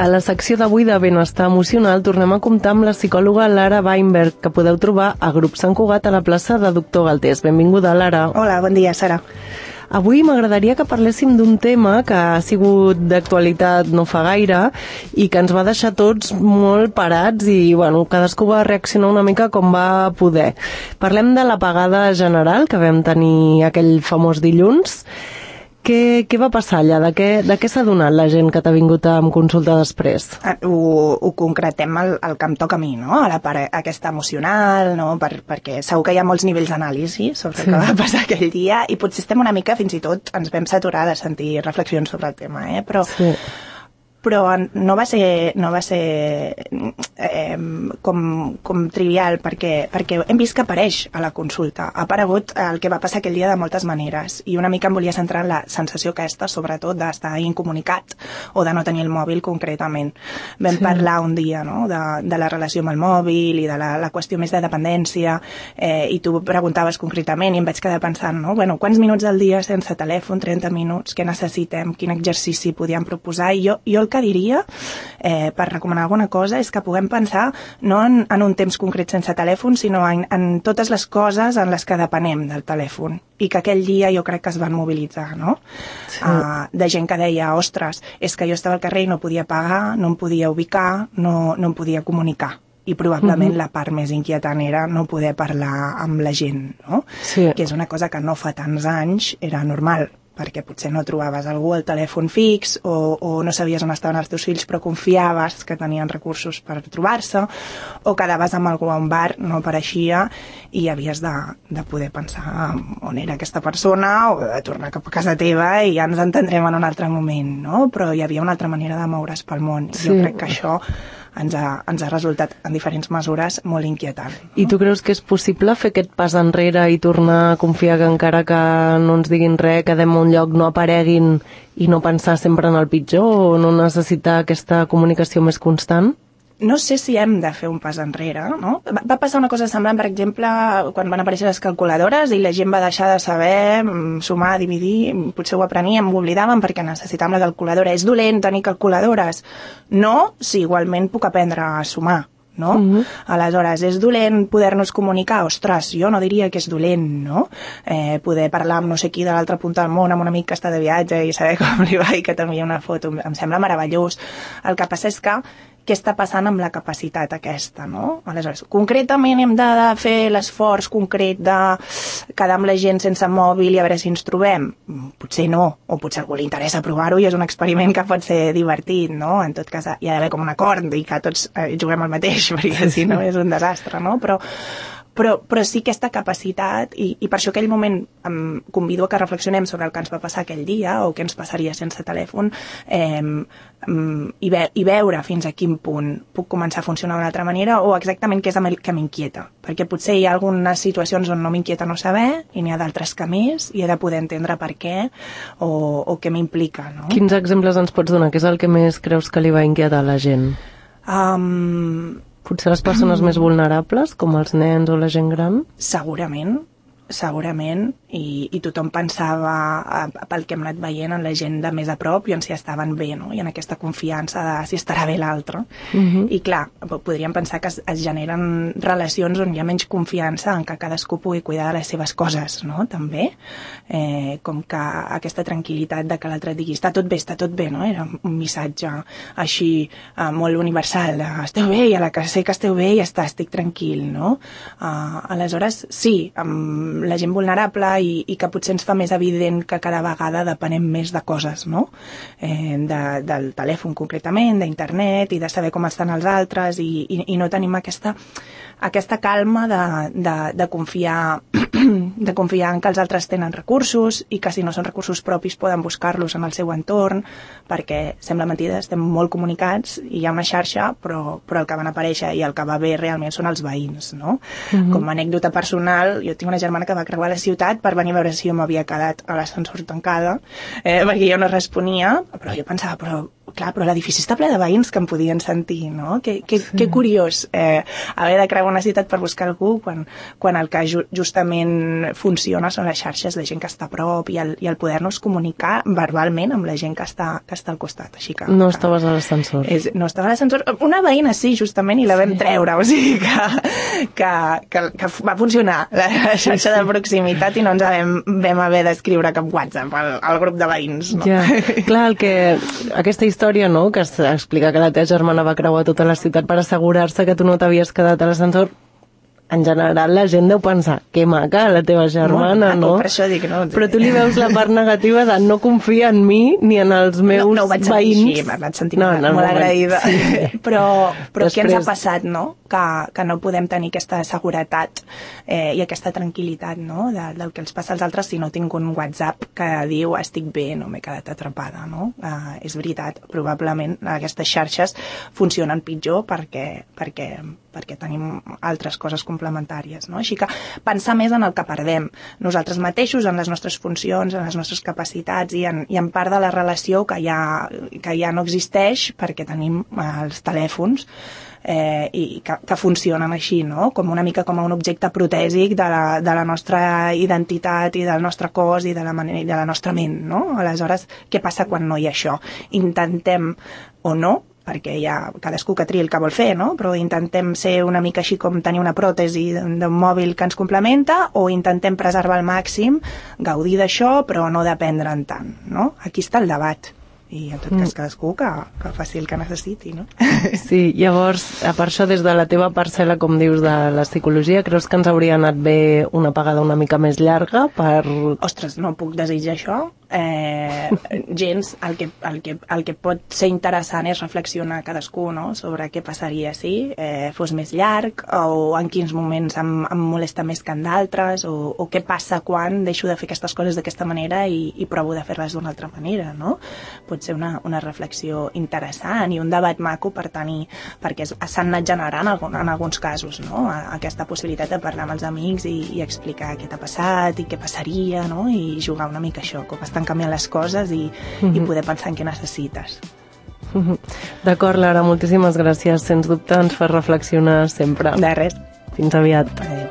A la secció d'avui de Benestar Emocional tornem a comptar amb la psicòloga Lara Weinberg, que podeu trobar a Grup Sant Cugat a la plaça de Doctor Galtés. Benvinguda, Lara. Hola, bon dia, Sara. Avui m'agradaria que parléssim d'un tema que ha sigut d'actualitat no fa gaire i que ens va deixar tots molt parats i cadascú va reaccionar una mica com va poder. Parlem de l'apagada general que vam tenir aquell famós dilluns. Què va passar allà? De què s'ha donat la gent que t'ha vingut a consulta després? Ho concretem el que em toca a mi, no? A la part aquesta emocional, no? Perquè segur que hi ha molts nivells d'anàlisi sobre el que va passar aquell dia i potser estem una mica, fins i tot, ens vam saturar de sentir reflexions sobre el tema, però no va ser com trivial perquè hem vist que apareix a la consulta. Ha aparegut el que va passar aquell dia de moltes maneres i una mica em volia centrar en la sensació aquesta, sobretot d'estar incomunicat o de no tenir el mòbil concretament. Vam parlar un dia, no?, de la relació amb el mòbil i de la qüestió més de dependència i tu preguntaves concretament i em vaig quedar pensant, no? Quants minuts al dia sense telèfon, 30 minuts, què necessitem, quin exercici podíem proposar i jo el que diria, per recomanar alguna cosa, és que puguem pensar no en un temps concret sense telèfon, sinó en totes les coses en les que depenem del telèfon i que aquell dia jo crec que es van mobilitzar, no? De gent que deia, ostres, és que jo estava al carrer i no podia pagar, no em podia ubicar, no em podia comunicar. I probablement la part més inquietant era no poder parlar amb la gent, no? Sí. Que és una cosa que no fa tants anys era normal, perquè potser no trobaves algú al telèfon fix o no sabies on estaven els teus fills però confiaves que tenien recursos per trobar-se o quedaves amb algú a un bar, no apareixia i havies de poder pensar on era aquesta persona o de tornar cap a casa teva i ja ens entendrem en un altre moment, no? Però hi havia una altra manera de moure's pel món. Sí. Jo crec que això ens ha resultat en diferents mesures molt inquietant. No? I tu creus que és possible fer aquest pas enrere i tornar a confiar que encara que no ens diguin res, quedem a un lloc, no apareguin i no pensar sempre en el pitjor o no necessitar aquesta comunicació més constant? No sé si hem de fer un pas enrere, no? Va passar una cosa semblant, per exemple, quan van aparèixer les calculadores i la gent va deixar de saber sumar, dividir, potser ho apreníem, ho oblidàvem perquè necessitàvem la calculadora. És dolent tenir calculadores? No, si igualment puc aprendre a sumar, no? Aleshores, és dolent poder-nos comunicar? Ostres, jo no diria que és dolent, no? Poder parlar amb no sé qui de l'altra punta del món, amb un amic que està de viatge i saber com li va i que t'envia una foto, em sembla meravellós. El que passa és que què està passant amb la capacitat aquesta, no? Aleshores, concretament hem de fer l'esforç concret de quedar amb la gent sense mòbil i a veure si ens trobem? Potser no, o potser a algú li interessa provar-ho i és un experiment que pot ser divertit, no? En tot cas, hi ha d'haver com un acord i que tots juguem al mateix, perquè si no és un desastre, no? Però sí aquesta capacitat i per això aquell moment em convido a que reflexionem sobre el que ens va passar aquell dia o què ens passaria sense telèfon i veure fins a quin punt puc començar a funcionar d'una altra manera o exactament què és el que m'inquieta, perquè potser hi ha algunes situacions on no m'inquieta no saber i n'hi ha d'altres que més i he de poder entendre per què o què m'implica, no? Quins exemples ens pots donar? Què és el que més creus que li va inquietar a la gent? Potser les persones més vulnerables, com els nens o la gent gran? Segurament, i tothom pensava pel que hem anat veient en la gent de més a prop i on s'hi estaven bé, no? I en aquesta confiança de si estarà bé l'altre. I clar, podríem pensar que es generen relacions on hi ha menys confiança en que cadascú pugui cuidar de les seves coses, no? També, com que aquesta tranquil·litat de que l'altre digui està tot bé, no? Era un missatge així molt universal de esteu bé i a la que sé que esteu bé ja està, estic tranquil, no? Aleshores, sí, la gent vulnerable i que potser ens fa més evident que cada vegada depenem més de coses, no? Del telèfon concretament, d'internet i de saber com estan els altres i no tenim aquesta calma de confiar en que els altres tenen recursos i que si no són recursos propis poden buscar-los en el seu entorn perquè sembla mentida, estem molt comunicats i hi ha una xarxa però el que van aparèixer i el que va bé realment són els veïns, no? Com a anècdota personal, jo tinc una germana que va creuar la ciutat per venir a veure si jo m'havia quedat a l'ascensor tancada perquè jo no responia, però jo pensava, però clar, però l'edifici està ple de veïns que em podien sentir, no? Que curiós haver de crear una ciutat per buscar algú quan el que justament funciona són les xarxes, la gent que està a prop i el poder-nos comunicar verbalment amb la gent que està al costat. Així que, no estaves a l'ascensor. No estava a l'ascensor. Una veïna sí, justament, i la vam treure, o sigui que va funcionar la xarxa de proximitat i no ens vam haver d'escriure cap WhatsApp al grup de veïns, no? Ja, clar, aquesta història, no?, que explica que la teva germana va creuar tota la ciutat per assegurar-se que tu no t'havies quedat a l'ascensor. En general, la gent deu pensar, que maca, la teva germana, no? Per això dic, no? Però tu li veus la part negativa de no confiar en mi ni en els meus veïns. No ho vaig sentir així, m'ha sentit molt agraïda. Sí. Però després... què ens ha passat, no? Que no podem tenir aquesta seguretat i aquesta tranquil·litat, no?, del que els passa als altres si no tinc un WhatsApp que diu estic bé, no m'he quedat atrapada, no? És veritat, probablement aquestes xarxes funcionen pitjor perquè tenim altres coses complementàries, no? Així que pensar més en el que perdem nosaltres mateixos, en les nostres funcions, en les nostres capacitats i en part de la relació que ja no existeix perquè tenim els telèfons i que funcionen així, no? Com una mica com un objecte protèsic de la nostra identitat i del nostre cos i de la nostra ment, no? Aleshores, què passa quan no hi ha això? Intentem o no, perquè hi ha cadascú que triï el que vol fer, no? Però intentem ser una mica així com tenir una pròtesi d'un mòbil que ens complementa o intentem preservar al màxim, gaudir d'això, però no dependre'n tant, no? Aquí està el debat. I en tot cas cadascú que faci el que necessiti, no? Sí, llavors, per això des de la teva parcel·la, com dius, de la psicologia, creus que ens hauria anat bé una pagada una mica més llarga per... Ostres, no puc desitjar això. Gens, el que pot ser interessant és reflexionar cadascú, no?, sobre què passaria si fos més llarg o en quins moments em molesta més que en d'altres o què passa quan deixo de fer aquestes coses d'aquesta manera i provo de fer-les d'una altra manera, no? Pot ser una reflexió interessant i un debat maco per tenir, perquè s'han anat generant en alguns casos, no?, aquesta possibilitat de parlar amb els amics i explicar què t'ha passat i què passaria, no?, i jugar una mica això, com estan canviant les coses i poder pensar en què necessites. D'acord, Lara, moltíssimes gràcies. Sens dubte ens fas reflexionar sempre. De res. Fins aviat. Adéu.